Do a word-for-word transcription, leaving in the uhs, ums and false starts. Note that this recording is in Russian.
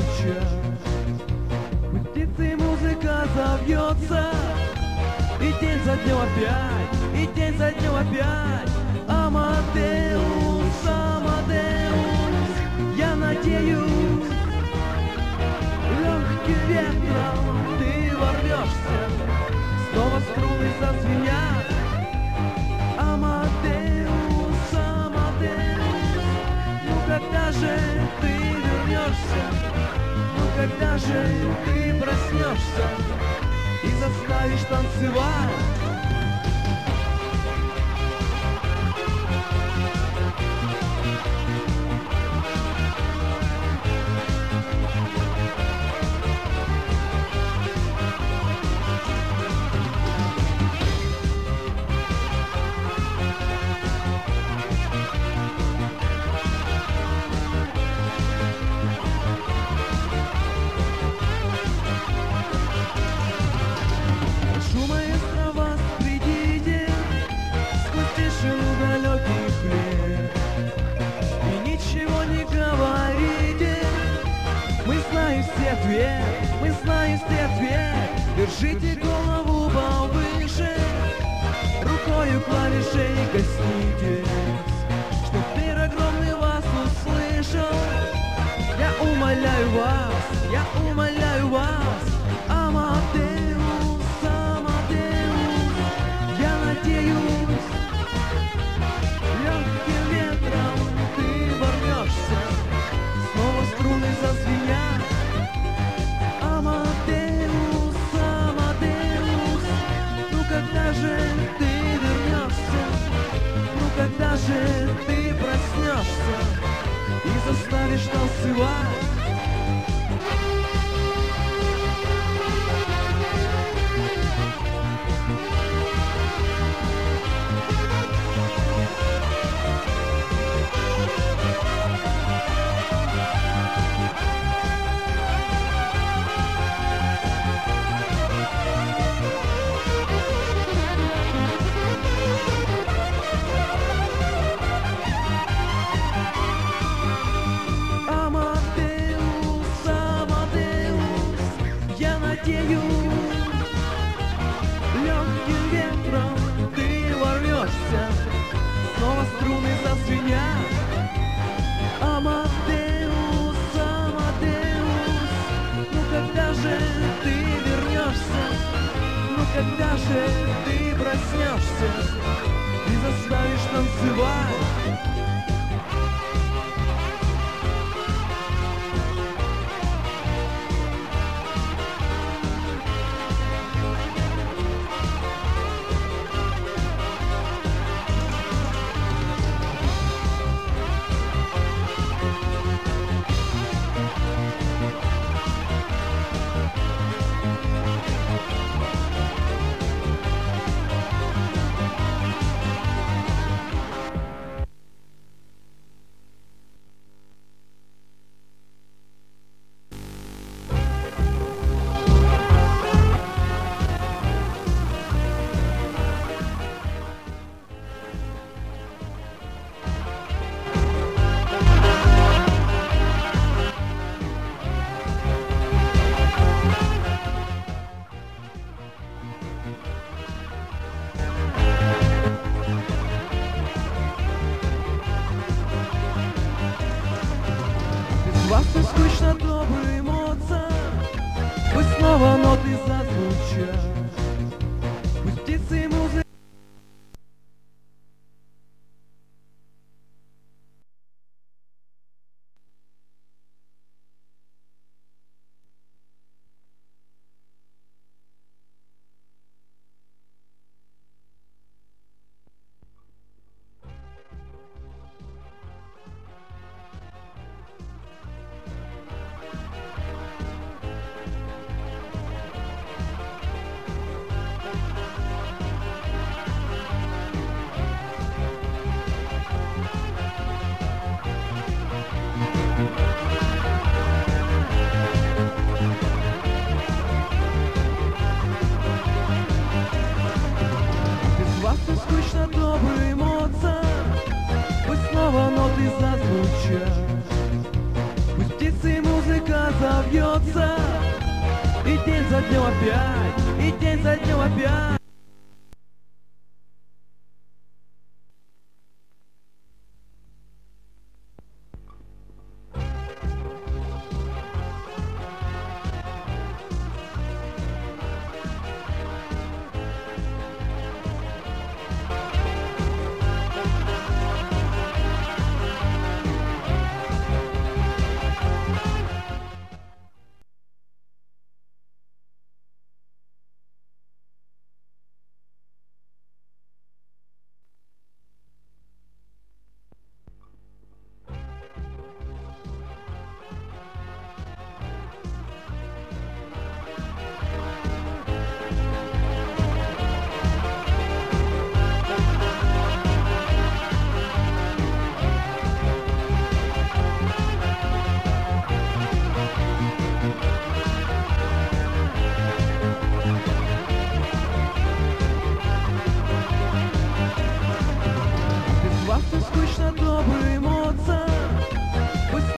зазвучат, пусть птицы музыка завьется, и день за днем опять, и день за днем опять. Амадеус, Амадеус, я надеюсь, легким ветром ты ворвешься, снова струны зазвенят. Амадеус, Амадеус, ну когда же ты вернешься, ну когда же ты проснешься и заставишь танцевать? Мы знаем все ответ. Держите голову повыше, рукою клавишей коснитесь, чтоб мир огромный вас услышал. Я умоляю вас, я умоляю вас, Амадеус, Амадеус, я надеюсь, легким ветром ты ворвешься, снова струны зазвенят. Амадеус, Амадеус, ну когда же ты вернешься, ну когда же ты проснешься и заставишь танцевать? Легким ветром ты ворвешься, снова струны зазвенят. Амадеус, Амадеус, ну когда же ты вернешься, ну когда же ты проснешься и заставишь танцевать? Вас не скучно, добрый эмоция, пусть снова ноты зазвучат, пусть птицы музыка. завьется, и день за днем опять, и день за днем опять.